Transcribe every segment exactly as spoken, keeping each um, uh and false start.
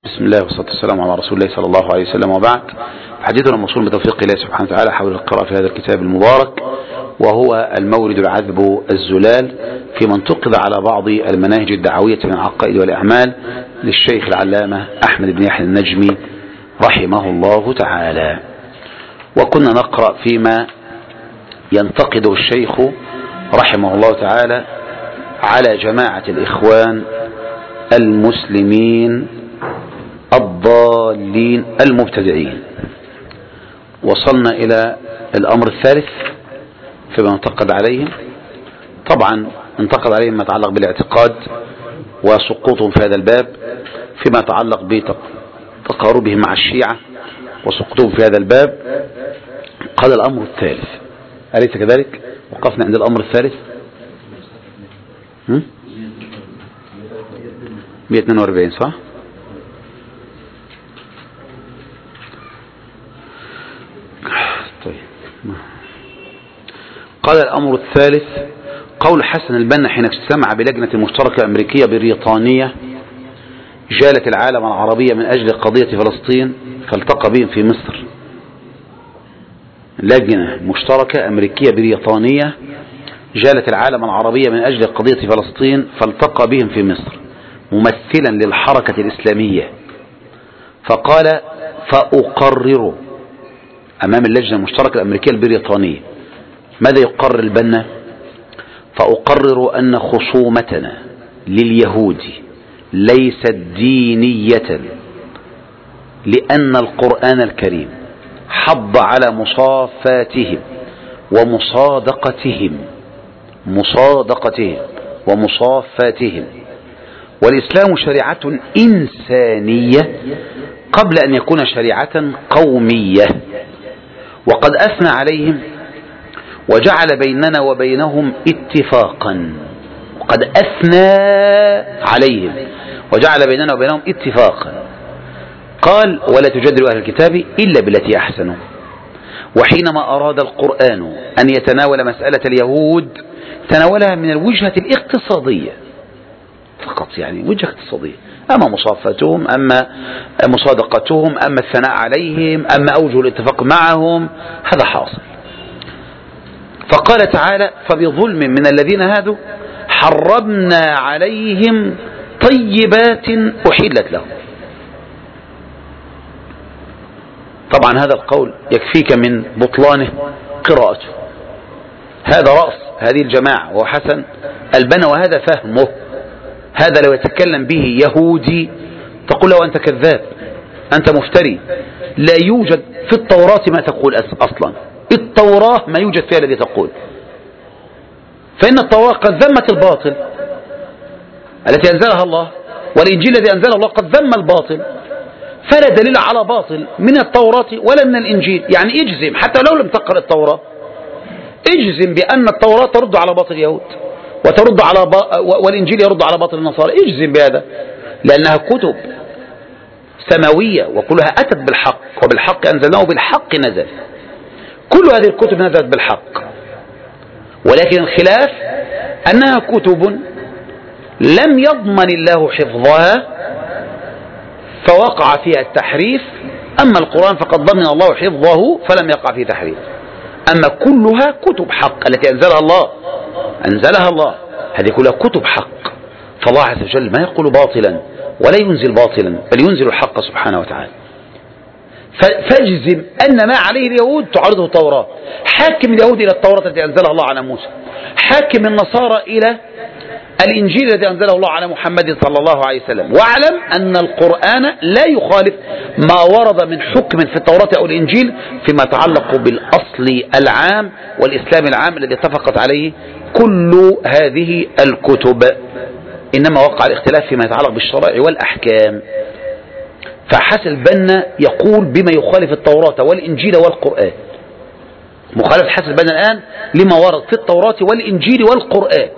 بسم الله والصلاة والسلام على رسول الله صلى الله عليه وسلم، وبعد. حديثنا موصول بتوفيق الله سبحانه وتعالى حول القراءة في هذا الكتاب المبارك، وهو المورد العذب الزلال في من تقض على بعض المناهج الدعوية من العقائد والأعمال للشيخ العلامة أحمد بن يحيى النجمي رحمه الله تعالى. وكنا نقرأ فيما ينتقد الشيخ رحمه الله تعالى على جماعة الإخوان المسلمين الضالين المبتدعين. وصلنا إلى الأمر الثالث فيما انتقد عليهم. طبعا انتقد عليهم ما يتعلق بالاعتقاد وسقوطهم في هذا الباب، فيما يتعلق بتقاربهم مع الشيعة وسقوطهم في هذا الباب. قال الأمر الثالث، أليس كذلك؟ وقفنا عند الأمر الثالث مئة واثنين وأربعين، صح؟ طيب. قال الأمر الثالث قول حسن البنا حين اجتمع بلجنة مشتركة أمريكية بريطانية جالت العالم العربية من أجل قضية فلسطين فالتقى بهم في مصر. لجنة مشتركة أمريكية بريطانية جالت العالم العربية من أجل قضية فلسطين فالتقى بهم في مصر ممثلا للحركة الإسلامية، فقال فأقرر أمام اللجنة المشتركة الأمريكية البريطانية. ماذا يقرر البنا؟ فأقرر أن خصومتنا لليهود ليست دينية، لأن القرآن الكريم حض على مصافاتهم ومصادقتهم مصادقتهم ومصافاتهم، والإسلام شريعة إنسانية قبل أن يكون شريعة قومية، وقد أثنى عليهم وجعل بيننا وبينهم اتفاقا. وقد أثنى عليهم وجعل بيننا وبينهم اتفاقا. قال ولا تجادلوا أهل الكتاب إلا بالتي أحسنوا. وحينما أراد القرآن أن يتناول مسألة اليهود تناولها من الوجهة الاقتصادية فقط، يعني وجهة اقتصادية، أما مصافتهم، أما مصادقتهم، أما الثناء عليهم، أما أوجه الاتفاق معهم، هذا حاصل. فقال تعالى فبظلم من الذين هادوا حرمنا عليهم طيبات أحلت لهم. طبعا هذا القول يكفيك من بطلانه قراءته. هذا رأس هذه الجماعة وهو حسن البنا، وهذا فهمه. هذا لو يتكلم به يهودي تقول له أنت كذاب، أنت مفتري، لا يوجد في التوراة ما تقول أصلا. التوراة ما يوجد فيها الذي تقول، فإن التوراة قد ذمت الباطل التي أنزلها الله، والإنجيل الذي أنزله الله قد ذم الباطل، فلا دليل على باطل من التوراة ولا من الإنجيل. يعني اجزم حتى لو لم تقرأ التوراة، اجزم بأن التوراة ترد على باطل اليهود وترد على با... والإنجيل يرد على باطل النصارى. اجزم بهذا، لأنها كتب سماوية وكلها أتت بالحق، وبالحق أنزلناه بالحق نزل. كل هذه الكتب نزلت بالحق، ولكن الخلاف أنها كتب لم يضمن الله حفظها فوقع فيها التحريف. أما القرآن فقد ضمن الله حفظه فلم يقع فيه تحريف. أما كلها كتب حق التي أنزلها الله أنزلها الله هذه كلها كتب حق. فالله عز وجل ما يقول باطلا ولا ينزل باطلا، بل ينزل الحق سبحانه وتعالى. فاجزم أن ما عليه اليهود تعرضه التوراة. حاكم اليهود إلى التوراة التي أنزلها الله على موسى، حاكم النصارى إلى الإنجيل الذي أنزله الله على محمد صلى الله عليه وسلم. واعلم أن القرآن لا يخالف ما ورد من حكم في التوراة أو الإنجيل فيما يتعلق بالأصل العام والإسلام العام الذي اتفقت عليه كل هذه الكتب. إنما وقع الاختلاف فيما يتعلق بالشرائع والأحكام. فحسن البنا يقول بما يخالف التوراة والإنجيل والقرآن. مخالف حسن البنا الآن لما ورد في التوراة والإنجيل والقرآن.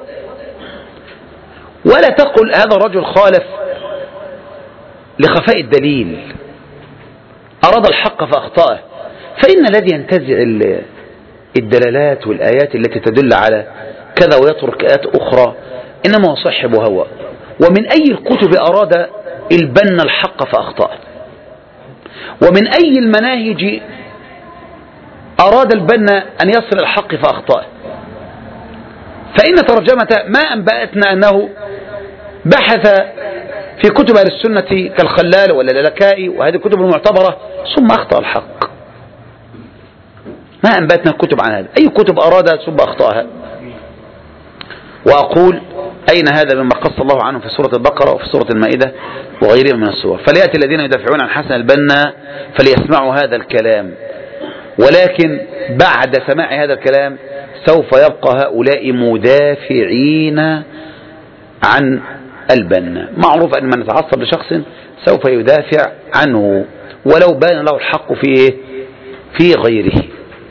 ولا تقل هذا الرجل خالف لخفاء الدليل، أراد الحق فأخطأه. فإن الذي ينتزع الدلالات والآيات التي تدل على كذا ويترك آيات أخرى إنما هو صاحب هوى. ومن أي الكتب أراد البنا الحق فأخطأ. ومن أي المناهج أراد البنا أن يصل الحق فأخطأ. فإن ترجمة ما أنبأتنا أنه بحث في كتب أهل السنة كالخلال ولا اللالكائي وهذه الكتب المعتبرة ثم أخطأ الحق. ما أنبأتنا الكتب عن هذا، أي كتب أراد ثم أخطأها. وأقول أين هذا مما قص الله عنه في سورة البقرة وفي سورة المائدة وغيرها من السور. فليأتي الذين يدافعون عن حسن البنا فليسمعوا هذا الكلام، ولكن بعد سماع هذا الكلام سوف يبقى هؤلاء مدافعين عن البنا. معروف أن من يتعصب لشخص سوف يدافع عنه ولو بان له الحق في في غيره.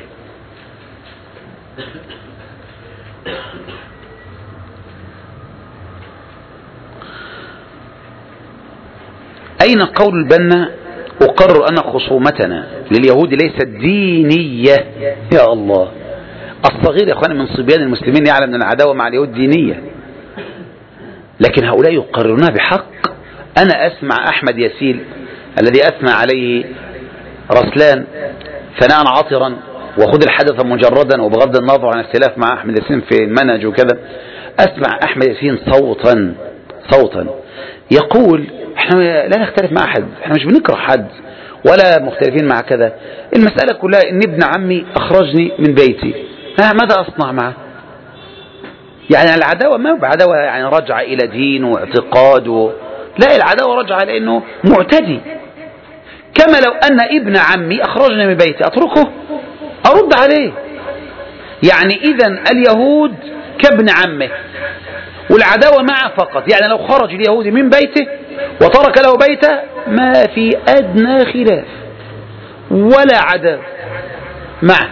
أين قول البنا أقرر أن خصومتنا لليهود ليست دينية؟ يا الله، الصغير يا أخواني من صبيان المسلمين يعلم أن العداوة مع اليهود دينية، لكن هؤلاء يقررونها بحق. أنا أسمع أحمد ياسين الذي أثنى عليه رسلان ثناء عطرا وخذ الحدث مجردا وبغض النظر عن اختلاف مع أحمد ياسين في المنهج وكذا، أسمع أحمد ياسين صوتا صوتا يقول احنا لا نختلف مع أحد، احنا مش بنكره حد ولا مختلفين مع كذا، المسألة كلها ان ابن عمي أخرجني من بيتي، ماذا أصنع معه؟ يعني العداوة ما بعداوة يعني رجع إلى دين واعتقاد و... لا، العداوة رجع لأنه معتدي. كما لو أن ابن عمي أخرجني من بيتي أتركه أرد عليه. يعني إذن اليهود كابن عمه والعداوة معه فقط. يعني لو خرج اليهودي من بيته وترك له بيته ما في أدنى خلاف ولا عداوة معه.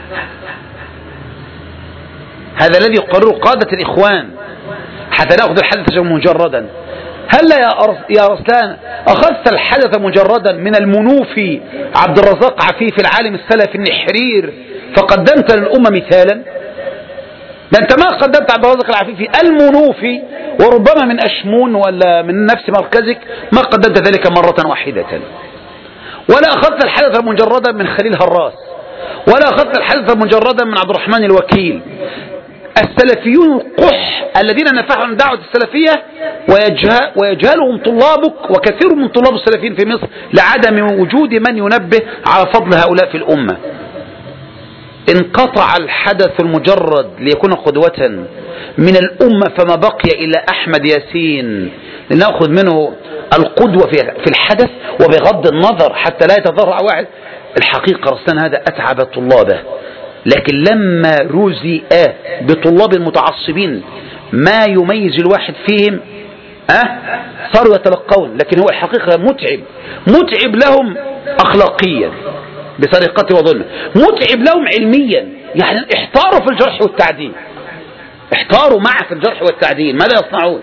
هذا الذي يقرره قادة الإخوان حتى نأخذ الحدث مجردا. هل يا رسلان أخذت الحدث مجردا من المنوفي عبد الرزاق عفيف العالم السلفي النحرير فقدمت للأمة مثالا؟ ده أنت ما قدمت عبد الرزاق العفيفي المنوفي وربما من أشمون ولا من نفس مركزك ما قدمت ذلك مرة واحدة. ولا أخذت الحدث مجردا من خليل هراس، ولا أخذت الحدث مجردا من عبد الرحمن الوكيل. السلفيون القح الذين نفعوا عن دعوة السلفية ويجهل ويجهلهم طلابك وكثير من طلاب السلفيين في مصر لعدم وجود من ينبه على فضل هؤلاء في الأمة. انقطع الحدث المجرد ليكون قدوة من الأمة فما بقي إلا أحمد ياسين لنأخذ منه القدوة في الحدث وبغض النظر حتى لا يتضرع واحد. الحقيقة رسلان هذا أتعب طلابه، لكن لما رزئ بطلاب المتعصبين ما يميز الواحد فيهم أه صاروا يتلقون. لكن هو الحقيقة متعب متعب لهم أخلاقيا بسرقته وظلمه، متعب لهم علميا. يعني احتاروا في الجرح والتعديل، احتاروا معه في الجرح والتعديل، ماذا يصنعون؟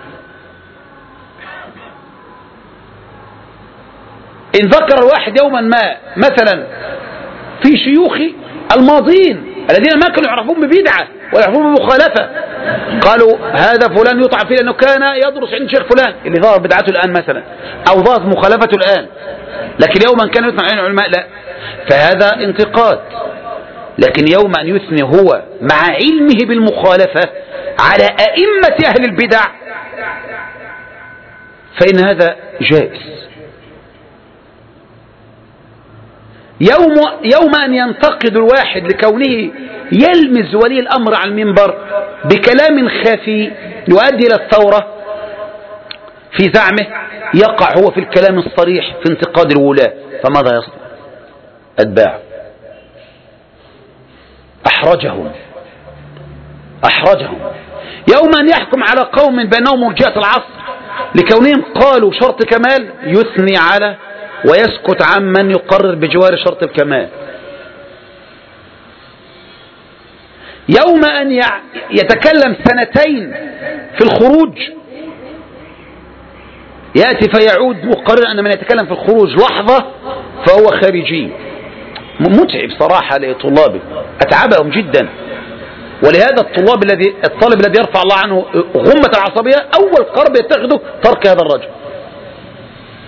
إن ذكر الواحد يوما ما مثلا في شيوخي الماضين الذين ما كانوا يعرفون ببدعة ولا يعرفون بمخالفة قالوا هذا فلان يطعن فيه لأنه كان يدرس عند شيخ فلان اللي ظهر بدعته الآن مثلا أو ظهرت مخالفته الآن، لكن يوما كان يطعن عن العلماء لا، فهذا انتقاد. لكن يوم أن يثني هو مع علمه بالمخالفة على أئمة أهل البدع فإن هذا جائز. يوم, يوم أن ينتقد الواحد لكونه يلمز ولي الأمر على المنبر بكلام خفي يؤدي إلى الثورة في زعمه يقع هو في الكلام الصريح في انتقاد الولاة، فماذا يصنع؟ أتباعه أحرجهم أحرجهم. يوم أن يحكم على قوم بأنهم مرجئة العصر لكونهم قالوا شرط كمال يثني على ويسكت عن من يقرر بجوار شرط الكمال. يوم أن يتكلم سنتين في الخروج يأتي فيعود مقرر أن من يتكلم في الخروج لحظة فهو خارجي. متعب صراحة لطلابه، أتعبهم جدا. ولهذا الطلاب الذي الطالب الذي يرفع الله عنه غمة العصبية أول قرب يتخذه ترك هذا الرجل.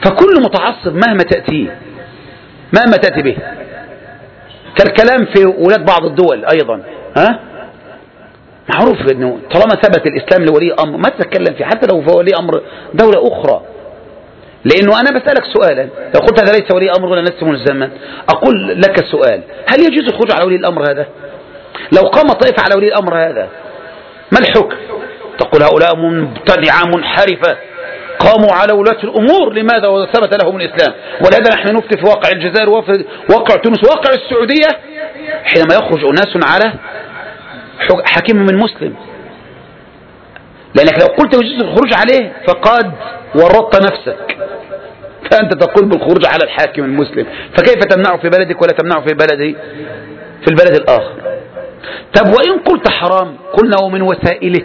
فكل متعصب مهما تأتيه مهما تأتي به، كالكلام في ولاة بعض الدول أيضا، ها معروف أنه طالما ثبت الإسلام لولي أمر ما تتكلم فيه، حتى لو هو ولي أمر دولة أخرى. لأنه أنا بسألك سؤالا، لو قلت هذا ليس ولي أمر ولا لست ملزما، أقول لك السؤال: هل يجوز الخروج على ولي الأمر هذا؟ لو قام طائفة على ولي الأمر هذا ما الحكم؟ تقول هؤلاء مبتدعة منحرفة قاموا على ولاة الأمور، لماذا؟ وثبت لهم الإسلام. ولهذا نحن نفتي في واقع الجزائر وفي واقع تونس واقع السعودية حينما يخرج أناس على حاكم من مسلم، لأنك لو قلت يجوز الخروج عليه فقد ورطت نفسك، فأنت تقول بالخروج على الحاكم المسلم، فكيف تمنعه في بلدك ولا تمنعه في بلدي في البلد الآخر؟ طب وإن قلت حرام، قلنا ومن وسائله،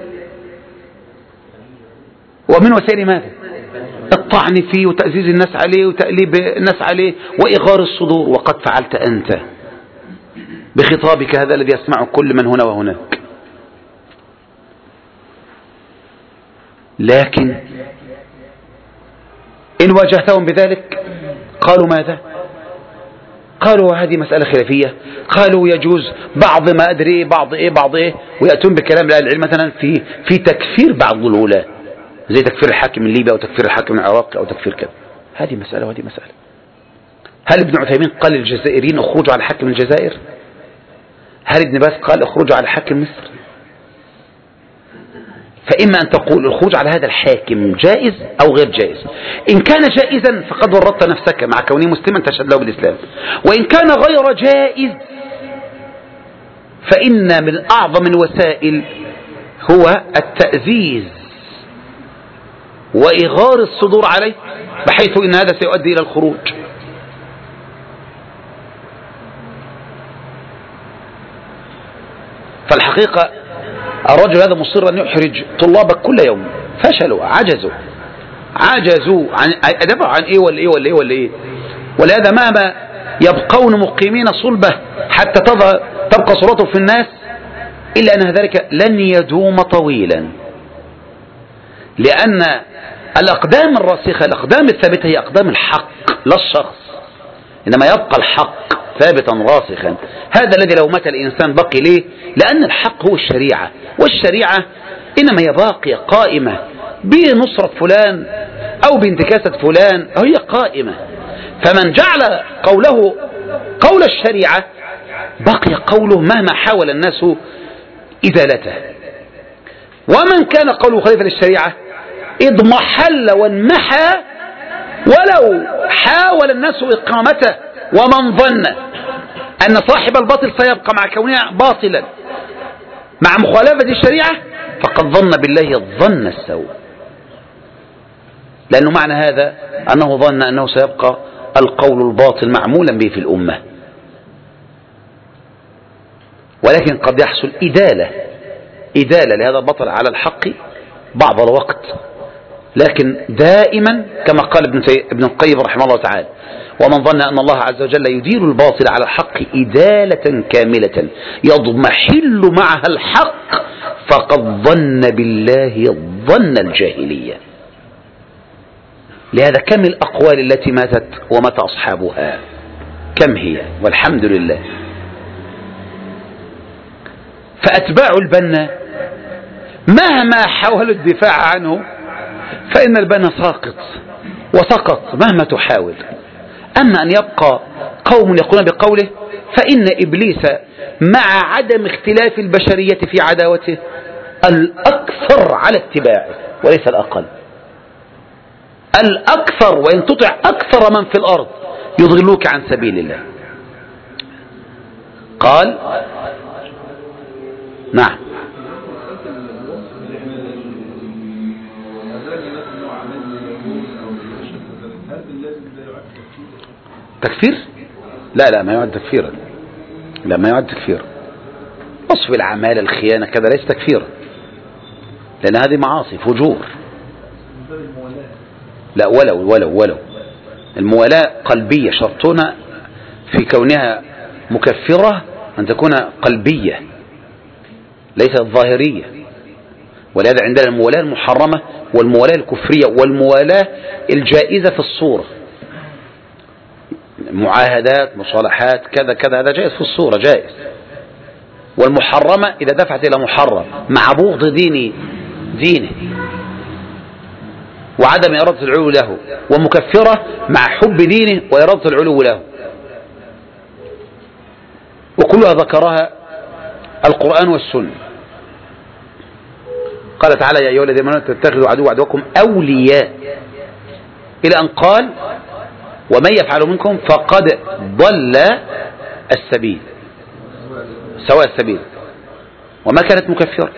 ومن وسائل ماذا؟ الطعن فيه وتأزيز الناس عليه وتأليب الناس عليه وإغار الصدور، وقد فعلت أنت بخطابك هذا الذي يسمعه كل من هنا وهناك. لكن إن واجهتهم بذلك قالوا ماذا؟ قالوا هذه مسألة خلافية، قالوا يجوز بعض ما أدري بعض إيه بعض إيه، ويأتون بكلام أهل العلم مثلا في في تكفير بعض الولاة، زي تكفير الحاكم من ليبيا أو تكفير الحاكم من العراق أو تكفير كذا. هذه مسألة وهذه مسألة. هل ابن عثيمين قال للجزائريين اخرجوا على حاكم الجزائر؟ هل ابن باز قال اخرجوا على حاكم مصر؟ فإما أن تقول الخروج على هذا الحاكم جائز أو غير جائز. إن كان جائزا فقد ورطت نفسك مع كونه مسلما تشهد له بالإسلام، وإن كان غير جائز فإن من أعظم الوسائل هو التأزيز وإغار الصدور عليه، بحيث إن هذا سيؤدي إلى الخروج. فالحقيقة الرجل هذا مصر أن يحرج طلابك كل يوم، فشلوا عجزوا عجزوا عن أدفع عن إيه ولا إيه ولا إيه ولا إيه. ولهذا مهما يبقون مقيمين صلبة حتى تبقى صورته في الناس، إلا أن ذلك لن يدوم طويلا، لأن الأقدام الراسخة الأقدام الثابتة هي أقدام الحق لا الشخص، إنما يبقى الحق ثابتا راسخا. هذا الذي لو مات الإنسان بقي ليه؟ لأن الحق هو الشريعة، والشريعة إنما هي باقية قائمة بنصرة فلان أو بانتكاسة فلان، هي قائمة. فمن جعل قوله قول الشريعة بقي قوله مهما حاول الناس إزالته، ومن كان قوله خليفة للشريعة اضمحل وانمحى ولو حاول الناس إقامته. ومن ظن أن صاحب الباطل سيبقى مع كونه باطلا مع مخالفة الشريعة فقد ظن بالله الظن السوء، لأنه معنى هذا أنه ظن أنه سيبقى القول الباطل معمولا به في الأمة. ولكن قد يحصل إدالة إدالة لهذا البطل على الحق بعض الوقت، لكن دائما كما قال ابن القيم رحمه الله تعالى: ومن ظن أن الله عز وجل يدير الباطل على الحق إدالة كاملة يضمحل معها الحق فقد ظن بالله ظن الجاهلية. لهذا كم الأقوال التي ماتت ومات أصحابها، كم هي والحمد لله. فأتباع البنا مهما حاولوا الدفاع عنه فإن البنا ساقط وسقط مهما تحاول. أما أن يبقى قوم يقولون بقوله، فإن إبليس مع عدم اختلاف البشرية في عداوته الأكثر على اتباعه وليس الأقل، الأكثر، وإن تطع أكثر من في الأرض يضلوك عن سبيل الله. قال نعم تكفير؟ لا لا ما يعد تكفيرا، لا ما يعد تكفيرا. وصف الأعمال الخيانة كذا ليس تكفيرا، لأن هذه معاصي فجور. لا ولو ولو ولو الموالاة قلبية، شرطنا في كونها مكفرة أن تكون قلبية ليست ظاهرية. ولهذا عندنا الموالاة المحرمة والموالاة الكفرية والموالاة الجائزة في الصورة، معاهدات مصالحات كذا كذا، هذا جائز في الصورة جائز. والمحرمة إذا دفعت إلى محرم مع بغض ديني دينه وعدم إرادة العلو له، ومكفرة مع حب دينه وإرادة العلو له، وكلها ذكرها القرآن والسنة. قال تعالى يا أيها الذين آمنوا تتخذوا عدو عدوكم أولياء، إلى أن قال ومن يفعل منكم فقد ضل السبيل سواء السبيل وما كانت مكفرة.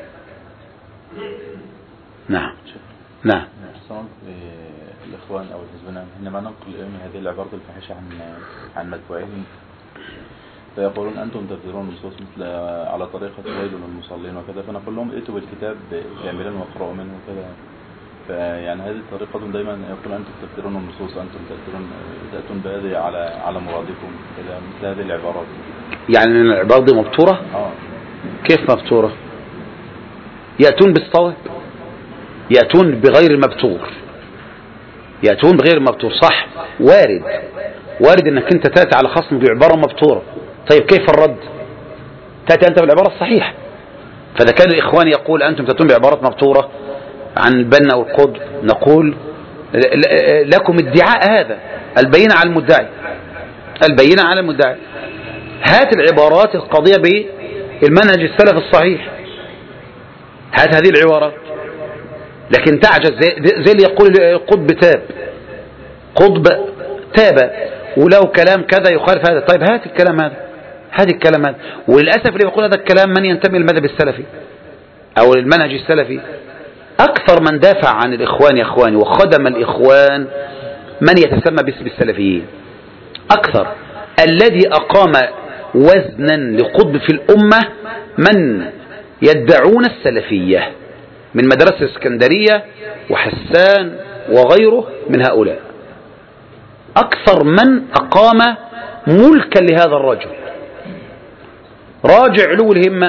نعم نعم. الإخوان أو الحزبنا حينما ننقل من هذه العبارة الفاحشة عن عن متبوعهم فيقولون أنتم تبذلون النصوص مثل على طريقة ويل للمصلين وكذا، فنقول لهم ائتوا بالكتاب كاملا واقرأوا منه وكذا. فيعني هذه الطريقة دايما يقول أنتم تبذلون النصوص، أنتم تأتون تأتون بهذه على على مرادكم كذا، مثل هذه العبارات. يعني العبارة دي مبتورة؟ آه. كيف مبتورة؟ يأتون بالصواب، يأتون بغير المبتور، يأتون بغير المبتور. صح، وارد وارد انك انت تأتي على خصم بعبارة مبتورة. طيب كيف الرد؟ تأتي انت بالعبارة الصحيحة. فإذا كان الإخوان يقول أنتم تأتون بعبارات مبتورة عن البنا والقطب، نقول لكم ادعاء هذا، البينة على المدعي، البينة على المدعي. هات العبارات القضية بالمنهج السلف الصحيح، هات هذه العبارات. لكن تعجز زي, زي اللي يقول قطب تاب، قطب تاب وله كلام كذا يخالف هذا. طيب هات الكلام هذا، هات الكلام هذا. وللأسف اللي يقول هذا الكلام من ينتمي للمذهب السلفي أو المنهج السلفي. أكثر من دافع عن الإخوان يا إخواني وخدم الإخوان من يتسمى باسم السلفيين. أكثر الذي أقام وزنا لقطب في الأمة من يدعون السلفية من مدرسة الإسكندرية وحسان وغيره من هؤلاء. أكثر من أقام ملكا لهذا الرجل. راجع علو الهمة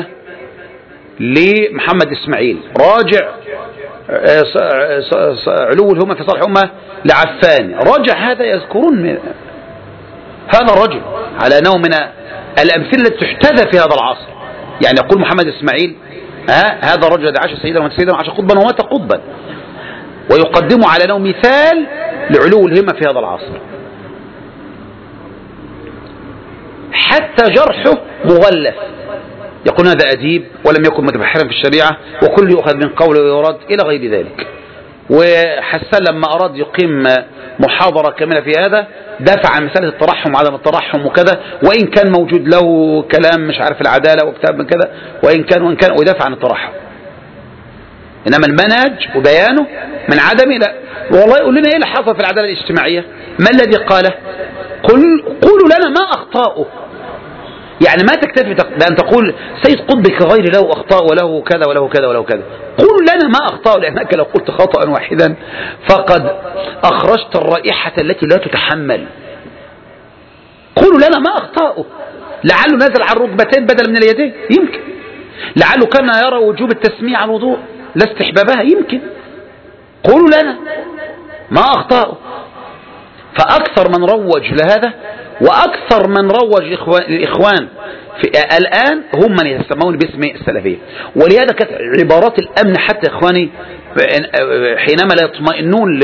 لمحمد إسماعيل، راجع علو الهمة في صالح أمة لعفان، راجع هذا يذكرون هذا الرجل على أنه من الأمثلة التي تحتذى في هذا العصر. يعني يقول محمد إسماعيل ها هذا الرجل الذي عاش سيدا ومات سيدا وعاش قطبا ومات قطبا، ويقدمه على أنه مثال لعلو الهمة في هذا العصر. حتى جرحه مغلف، يقول هذا أديب ولم يكن متبحرا في الشريعة وكل يؤخذ من قوله ويرد إلى غير ذلك. وحسان لما أراد يقيم محاضرة كاملة في هذا دافع عن مسألة الترحم وعدم الترحم وكذا، وإن كان موجود له كلام مش عارف العدالة وكتاب من كذا، وإن كان وإن كان ويدافع عن الترحم. إنما المنهج وبيانه من عدمه لا. والله يقول لنا إيه اللي حصل في العدالة الاجتماعية؟ ما الذي قاله؟ قل قولوا لنا ما أخطاؤه. يعني ما تكتفي بأن تقول سيد قطب كغير له أخطاء وله كذا وله كذا وله كذا. قولوا لنا ما أخطاء، لأنك لو قلت خطأ واحدا فقد أخرجت الرائحة التي لا تتحمل. قولوا لنا ما أخطاؤه. لعله نزل على الركبتين بدلا من اليدين، يمكن. لعله كان يرى وجوب التسميع على الوضوء لا استحبابها، يمكن. قولوا لنا ما أخطاؤه. فأكثر من روج لهذا وأكثر من روج الإخوان في الآن هم من يسمون باسم السلفية. ولهذا كانت عبارات الأمن حتى إخواني حينما لا يطمئنون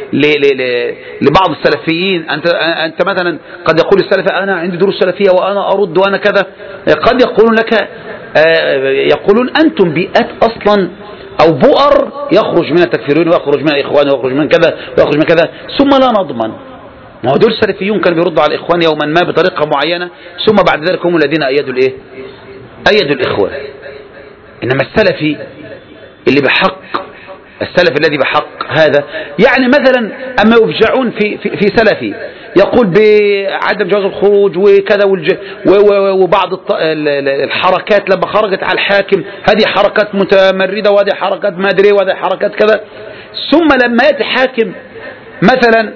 لبعض السلفيين. أنت, أنت مثلا قد يقول السلفي أنا عندي دروس سلفية وأنا أرد وأنا كذا، قد يقولون لك يقولون أنتم بيئات أصلا أو بؤر يخرج من التكفيرين ويخرج من الإخوان ويخرج من كذا ويخرج من كذا، ثم لا نضمن. ما هو دول السلفيون كانوا بيردوا على الإخوان يوما ما بطريقة معينة، ثم بعد ذلك هم الذين أيدوا الإيه؟ أيدوا الإخوان. إنما السلفي اللي بحق، السلف الذي بحق هذا، يعني مثلا أما يفجعون في, في, في سلفي يقول بعدم جواز الخروج وكذا وبعض الحركات لما خرجت على الحاكم هذه حركات متمردة وهذه حركات ما أدري وهذه حركات كذا، ثم لما يأتي حاكم مثلا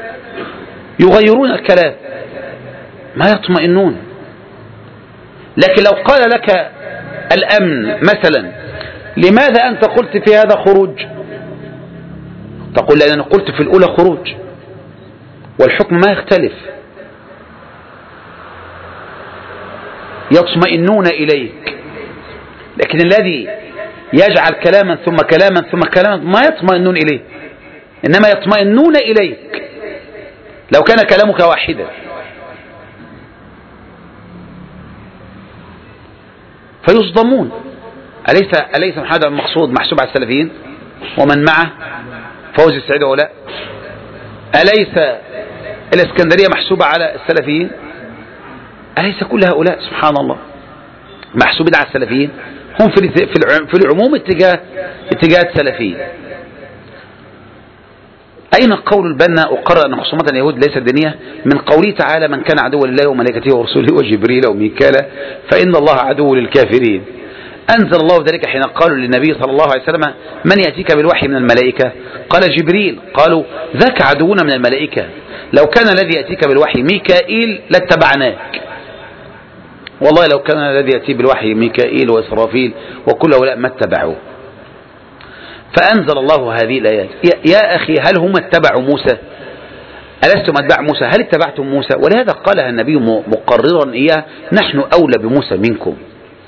يغيرون الكلام ما يطمئنون. لكن لو قال لك الأمن مثلا لماذا أنت قلت في هذا خروج؟ تقول لأن أنا قلت في الأولى خروج والحكم ما يختلف. يطمئنون إليك، لكن الذي يجعل كلاما ثم كلاما ثم كلاما ما يطمئنون إليه، إنما يطمئنون إليك لو كان كلامك واحدا. فيصدمون. أليس أليس محمد المقصود محسوب على السلفيين ومن معه فوزي السعيد ولا؟ أليس الإسكندرية محسوبة على السلفيين؟ أليس كل هؤلاء سبحان الله محسوبين على السلفيين؟ هم في في العموم اتجاه اتجاه السلفيين. أين قول البنا أقرر أن خصومات اليهود ليست دينية؟ من قوله تعالى: من كان عدوا لله وملائكته ورسوله وجبريل وميكال فإن الله عدو للكافرين. أنزل الله ذلك حين قالوا للنبي صلى الله عليه وسلم: من يأتيك بالوحي من الملائكة؟ قال: جبريل. قالوا: ذاك عدونا من الملائكة، لو كان الذي يأتيك بالوحي ميكائيل لاتبعناك. والله لو كان الذي يأتي بالوحي ميكائيل وإسرافيل وكل هؤلاء ما اتبعوه. فأنزل الله هذه الآيات. يا أخي هل هم اتبعوا موسى؟ ألستم أتباع موسى؟ هل اتبعتم موسى؟ ولهذا قالها النبي مقررا إياه: نحن أولى بموسى منكم.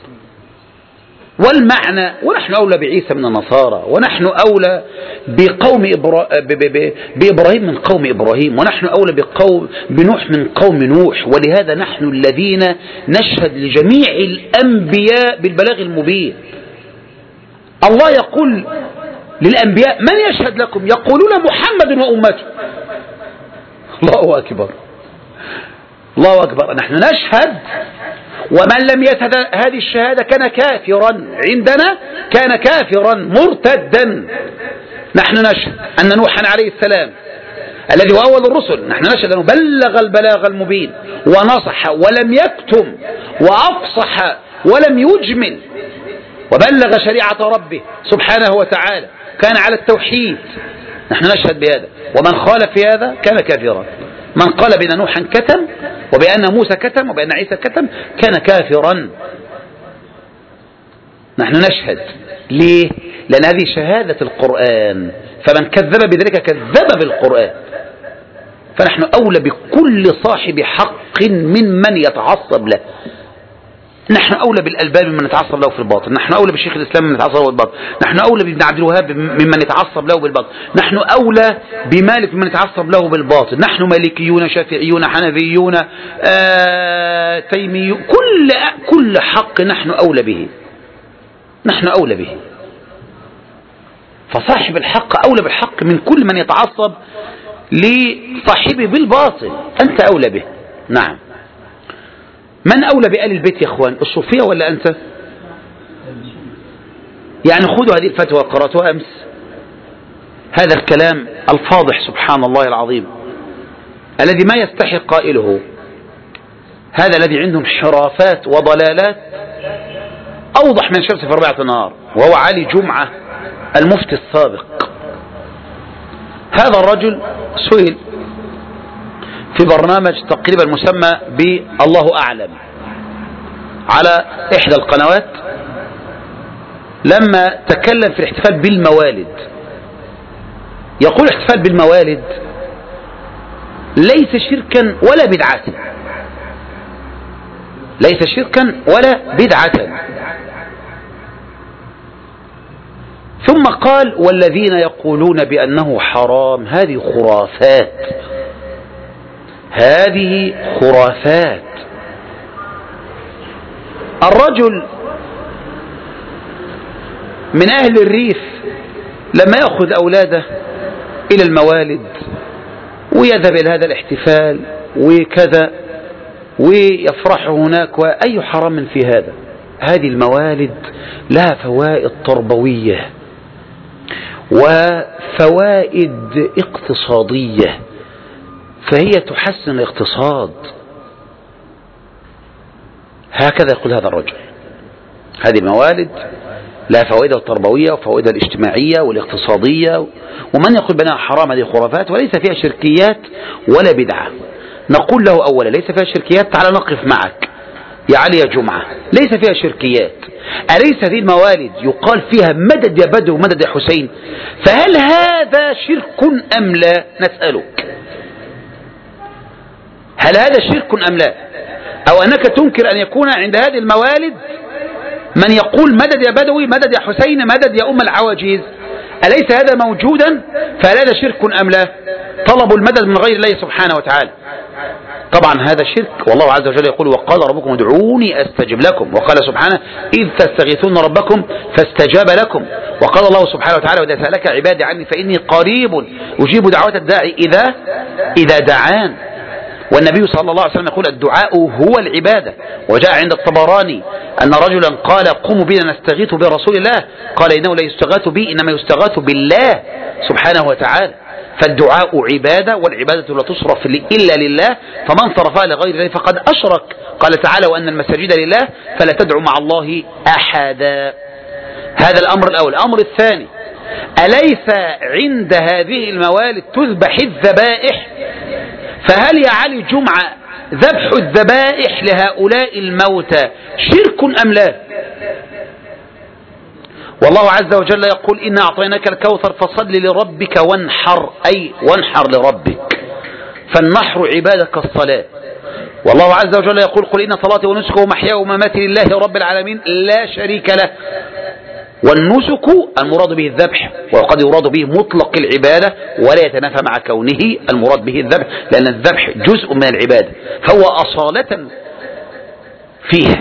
والمعنى: ونحن أولى بعيسى من النصارى، ونحن أولى بقوم إبرا... ب... ب... ب... بإبراهيم من قوم إبراهيم، ونحن أولى بقوم بنوح من قوم نوح. ولهذا نحن الذين نشهد لجميع الأنبياء بالبلاغ المبين. الله يقول للأنبياء: من يشهد لكم؟ يقولون محمد وأمته. الله أكبر الله أكبر. نحن نشهد، ومن لم يشهد هذه الشهادة كان كافرا عندنا، كان كافرا مرتدا. نحن نشهد أن نوحا عليه السلام الذي هو أول الرسل، نحن نشهد أنه بلغ البلاغ المبين ونصح ولم يكتم وأفصح ولم يجمل، وبلغ شريعة ربه سبحانه وتعالى، كان على التوحيد. نحن نشهد بهذا، ومن خالف في هذا كان كافرا. من قال بأن نوحا كتم وبأن موسى كتم وبأن عيسى كتم كان كافرا. نحن نشهد. ليه؟ لأن هذه شهادة القرآن، فمن كذب بذلك كذب بالقرآن. فنحن أولى بكل صاحب حق من من يتعصب له. نحن أولى بالألباب ممن يتعصب له في الباطل، نحن أولى بشيخ الإسلام ممن يتعصب له بالباطل، نحن أولى بابن عبد الوهاب ممن يتعصب له بالباطل، نحن أولى بمالك ممن يتعصب له بالباطل. نحن مالكيون شافعيون حنفيون آه تيميون، كل كل حق نحن أولى به، نحن أولى به. فصاحب الحق أولى بالحق من كل من يتعصب لصاحبه بالباطل، أنت أولى به. نعم. من أولى بآل البيت يا أخوان؟ الصوفية ولا أنت؟ يعني خذوا هذه الفتوى قرأتها أمس، هذا الكلام الفاضح سبحان الله العظيم الذي ما يستحق قائله، هذا الذي عنده انحرافات وضلالات أوضح من الشمس في ربيعة النهار، وهو علي جمعة المفتي السابق. هذا الرجل سئل في برنامج تقريبا مسمى بالله أعلم على إحدى القنوات، لما تكلم في الاحتفال بالموالد، يقول الاحتفال بالموالد ليس شركا ولا بدعة، ليس شركا ولا بدعة. ثم قال: والذين يقولون بأنه حرام هذه خرافات، هذه خرافات. الرجل من أهل الريف لما يأخذ أولاده إلى الموالد ويذهب إلى هذا الاحتفال وكذا ويفرح هناك، وأي حرام في هذا؟ هذه الموالد لها فوائد تربوية وفوائد اقتصادية، فهي تحسن الاقتصاد. هكذا يقول هذا الرجل. هذه الموالد لها فوائدها التربوية وفوائدها الاجتماعية والاقتصادية، ومن يقول بأنها حرام هذه خرافات وليس فيها شركيات ولا بدعة. نقول له أولا: ليس فيها شركيات، تعال نقف معك يا علي يا جمعة، ليس فيها شركيات. أليس هذه الموالد يقال فيها مدد يا بدر ومدد يا حسين؟ فهل هذا شرك أم لا؟ نسألك، هل هذا شرك أم لا؟ أو أنك تنكر أن يكون عند هذه الموالد من يقول مدد يا بدوي، مدد يا حسين، مدد يا أم العواجيز؟ أليس هذا موجودا؟ فهل هذا شرك أم لا؟ طلبوا المدد من غير الله سبحانه وتعالى. طبعا هذا شرك، والله عز وجل يقول وقال ربكم ادعوني أستجب لكم، وقال سبحانه إذ تستغيثون ربكم فاستجاب لكم، وقال الله سبحانه وتعالى وإذا سألك عبادي عني فإني قريب أجيب دعوة الداعي إذا إذا دعان. والنبي صلى الله عليه وسلم يقول الدعاء هو العبادة. وجاء عند الطبراني أن رجلا قال قوموا بنا نستغيث برسول الله، قال إنه لا يستغاث بي إنما يستغاث بالله سبحانه وتعالى. فالدعاء عبادة، والعبادة لا تصرف إلا لله، فمن صرفها لغير الله فقد أشرك. قال تعالى وأن المساجد لله فلا تدعوا مع الله أحدا. هذا الأمر الأول. الأمر الثاني، أليس عند هذه الموالد تذبح الذبائح؟ فهل يا علي جمعة ذبح الذبائح لهؤلاء الموتى شرك أم لا؟ والله عز وجل يقول إنا أعطيناك الكوثر فصل لربك وانحر، أي وانحر لربك، فالنحر عبادة كالصلاة. والله عز وجل يقول قل إن صلاتي ونسكي ومحياي ومماتي لله رب العالمين لا شريك له. والنسك المراد به الذبح، وقد يراد به مطلق العبادة ولا يتنافى مع كونه المراد به الذبح، لأن الذبح جزء من العبادة فهو أصالة فيها.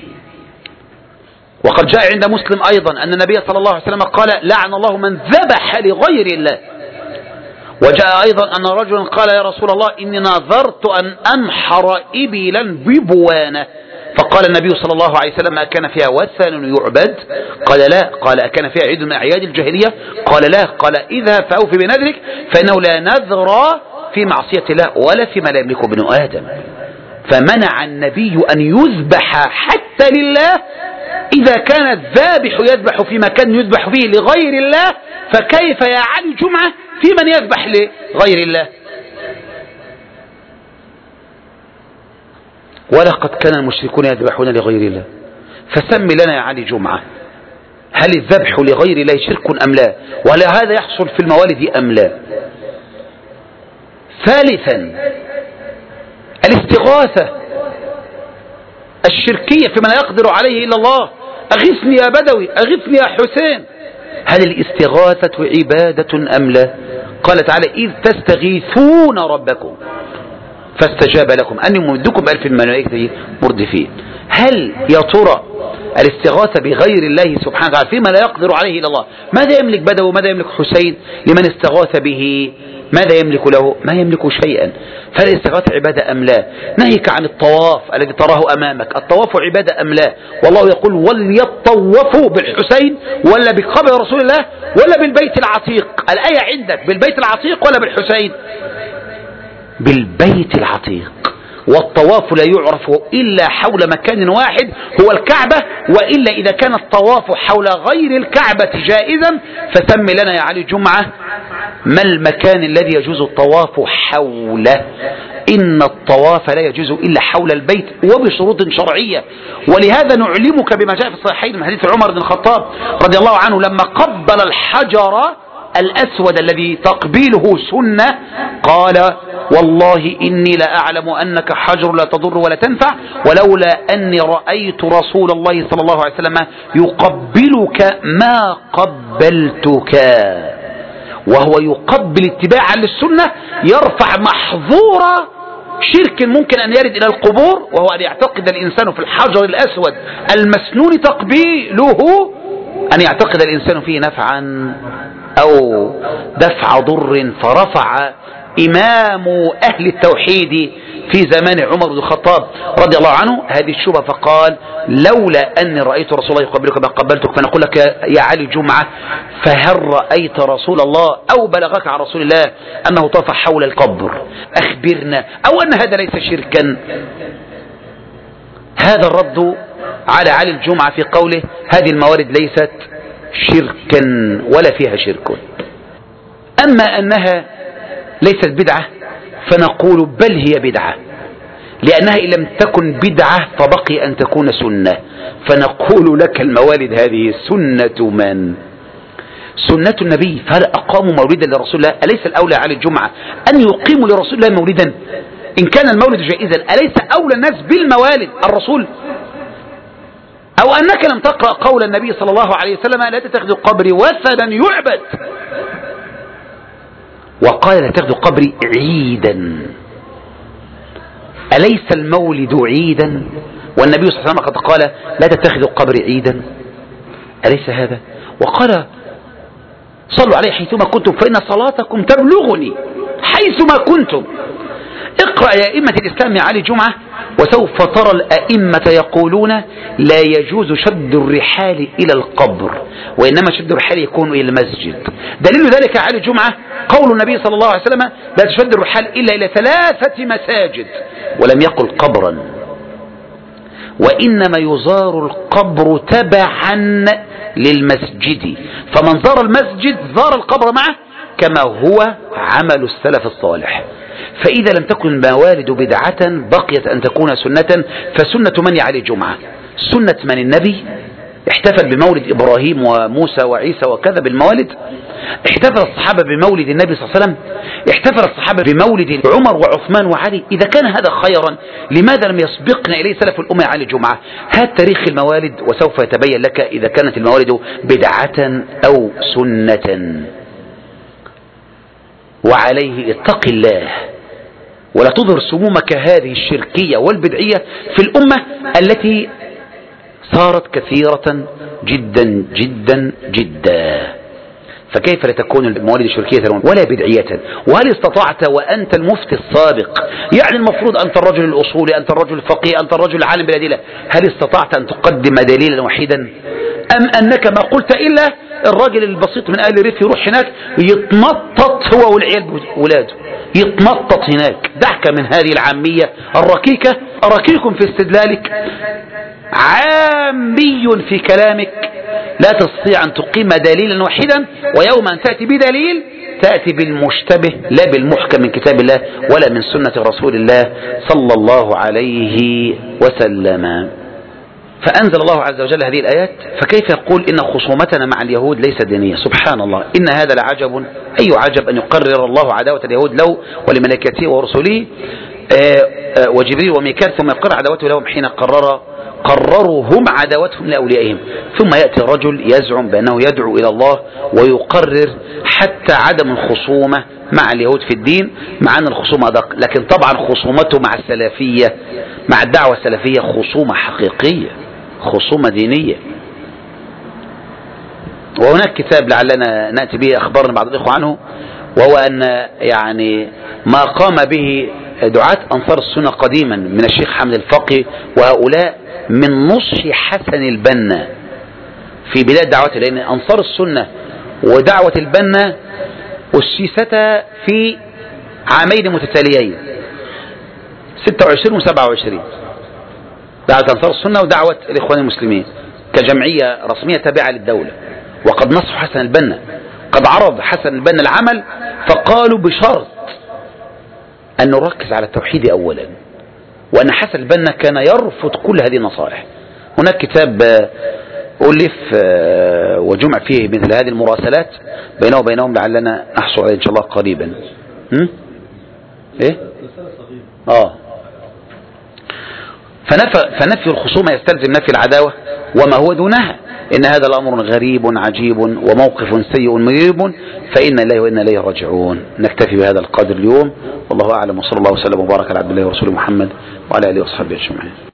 وقد جاء عند مسلم أيضا أن النبي صلى الله عليه وسلم قال لعن الله من ذبح لغير الله. وجاء أيضا أن رجلا قال يا رسول الله إني نذرت أن أنحر إبلا ببوانة، فقال النبي صلى الله عليه وسلم أكان فيها وثن يعبد؟ قال لا. قال أكان فيها عيد من أعياد الجاهلية؟ قال لا. قال اذهب فأوفي بنذرك فإنه لا نذر في معصية الله ولا فيما لا يملك ابن آدم. فمنع النبي أن يذبح حتى لله. إذا كان الذابح يذبح في مكان يذبح فيه لغير الله، فكيف يا علي جمعة في من يذبح لغير الله؟ ولقد كان المشركون يذبحون لغير الله. فسم لنا يا علي جمعة، هل الذبح لغير الله شرك أم لا؟ وهل هذا يحصل في الموالد أم لا؟ ثالثا، الاستغاثة الشركية في من لا يقدر عليه إلا الله. أغثني يا بدوي، أغثني يا حسين. هل الاستغاثة عبادة أم لا؟ قال تعالى إذ تستغيثون ربكم فاستجاب لكم أني ممدكم بألف من الملائكة مردفين. هل يا ترى الاستغاثة بغير الله سبحانه وتعالى فيما لا يقدر عليه إلا الله، ماذا يملك بدوي وماذا يملك حسين؟ لمن استغاث به ماذا يملك له؟ ما يملك شيئا. فالاستغاثة عبادة أم لا؟ نهيك عن الطواف الذي تراه أمامك، الطواف عبادة أم لا؟ والله يقول وليطوفوا بالحسين ولا بقبر رسول الله ولا بالبيت العتيق. الآية عندك بالبيت العتيق ولا بالحسين؟ بالبيت العتيق. والطواف لا يعرف إلا حول مكان واحد هو الكعبة، وإلا إذا كان الطواف حول غير الكعبة جائزا فسم لنا يا علي جمعة ما المكان الذي يجوز الطواف حوله. إن الطواف لا يجوز إلا حول البيت وبشروط شرعية. ولهذا نعلمك بما جاء في الصحيحين من حديث عمر بن الخطاب رضي الله عنه لما قبل الحجر الأسود الذي تقبيله سنة قال والله إني لأعلم أنك حجر لا تضر ولا تنفع ولولا أني رأيت رسول الله صلى الله عليه وسلم يقبلك ما قبلتك. وهو يقبل اتباعا للسنة يرفع محظور شرك ممكن أن يرد إلى القبور، وهو أن يعتقد الإنسان في الحجر الأسود المسنون تقبيله أن يعتقد الإنسان فيه نفعا أو دفع ضر. فرفع إمام أهل التوحيد في زمان عمر بن الخطاب رضي الله عنه هذه الشبهة فقال لولا أني رأيت رسول الله يقبلك ما قبلتك. فنقول لك يا علي جمعة فهل رأيت رسول الله أو بلغك عن رسول الله أنه طاف حول القبر؟ أخبرنا. أو أن هذا ليس شركا. هذا الرد على علي الجمعة في قوله هذه الموارد ليست شركا ولا فيها شرك. أما أنها ليست بدعة فنقول بل هي بدعة. لأنها إن لم تكن بدعة فبقي أن تكون سنة. فنقول لك الموالد هذه سنة من؟ سنة النبي. فهل أقاموا مولدا لرسول الله؟ أليس الأولى على الجمعة أن يقيموا لرسول الله مولدا؟ إن كان المولد جائزا أليس أولى الناس بالموالد الرسول؟ أو أنك لم تقرأ قول النبي صلى الله عليه وسلم لا تتخذوا قبري وثنا يعبد، وقال لا تتخذوا قبري عيدا. أليس المولد عيدا؟ والنبي صلى الله عليه وسلم قد قال لا تتخذوا قبري عيدا، أليس هذا؟ وقال صلوا عليه حيثما كنتم فإن صلاتكم تبلغني حيثما كنتم. اقرأ يا أئمة الإسلام علي جمعة وسوف ترى الأئمة يقولون لا يجوز شد الرحال إلى القبر، وإنما شد الرحال يكون إلى المسجد. دليل ذلك علي جمعة قول النبي صلى الله عليه وسلم لا تشد الرحال إلا إلى ثلاثة مساجد، ولم يقل قبرا. وإنما يزار القبر تبعا للمسجد، فمن زار المسجد زار القبر معه، كما هو عمل السلف الصالح. فإذا لم تكن الموالد بدعة بقيت أن تكون سنة، فسنة من علي جمعة؟ سنة من؟ النبي احتفل بمولد إبراهيم وموسى وعيسى وكذا بالموالد. احتفل الصحابة بمولد النبي صلى الله عليه وسلم، احتفل الصحابة بمولد عمر وعثمان وعلي. إذا كان هذا خيرا لماذا لم يسبقنا إليه سلف الأمة علي جمعة؟ هات تاريخ الموالد وسوف يتبين لك إذا كانت الموالد بدعة أو سنة. وعليه اتق الله ولا تظهر سمومك هذه الشركية والبدعية في الأمة التي صارت كثيرة جدا جدا جدا. فكيف لا تكون الموالد شركية ولا بدعية؟ وهل استطعت وأنت المفتي السابق، يعني المفروض أنت الرجل الأصولي، أنت الرجل الفقيه، أنت الرجل العالم بالأدلة، هل استطعت أن تقدم دليلا وحيدا؟ أم أنك ما قلت إلا الراجل البسيط من أهل الريف يروح هناك يتنطط هو والعيال ولاده، يتنطط هناك. دعك من هذه العامية الركيكة. أركيكم في استدلالك، عامي في كلامك، لا تستطيع أن تقيم دليلا واحدا، ويوم أن تأتي بدليل تأتي بالمشتبه لا بالمحكم من كتاب الله ولا من سنة رسول الله صلى الله عليه وسلم. فأنزل الله عز وجل هذه الآيات. فكيف يقول إن خصومتنا مع اليهود ليس دينية؟ سبحان الله، إن هذا لعجب. أي عجب أن يقرر الله عداوة اليهود له ولملائكته ورسله وجبريل وميكال، ثم يقرر عداوته لهم حين قرر قرروا هم عداوتهم لأوليائهم. ثم يأتي رجل يزعم بأنه يدعو إلى الله ويقرر حتى عدم الخصومة مع اليهود في الدين، مع أن الخصومة أدق. لكن طبعا خصومته مع السلفية، مع الدعوة السلفية، خصومة حقيقية، خصومة دينية. وهناك كتاب لعلنا نأتي به أخبرنا بعض الإخوة عنه، وهو أن يعني ما قام به دعاة أنصار السنة قديما من الشيخ حمد الفقي وهؤلاء من نصح حسن البنا في بداية دعوته، لأن أنصار السنة ودعوة البنا أسستا في عامين متتاليين ستة وعشرين وسبعة وعشرين، دعوة أنصار السنة ودعوة الإخوان المسلمين كجمعية رسمية تابعة للدولة. وقد نصح حسن البنا، قد عرض حسن البنا العمل، فقالوا بشرط أن نركز على التوحيد أولا، وأن حسن البنا كان يرفض كل هذه النصائح. هناك كتاب ألف وجمع فيه مثل هذه المراسلات بينه وبينهم، لعلنا نحصل عليه إن شاء الله قريبا. م? إيه؟ آه فنفى, فنفي الخصومة يستلزم نفي العداوة وما هو دونها. إن هذا الأمر غريب عجيب وموقف سيء مريب، فإن الله وإنا إليه راجعون. نكتفي بهذا القدر اليوم، والله أعلم، وصلى الله وسلم وبارك على عبد الله ورسوله محمد وعلى آله وصحبه أجمعين.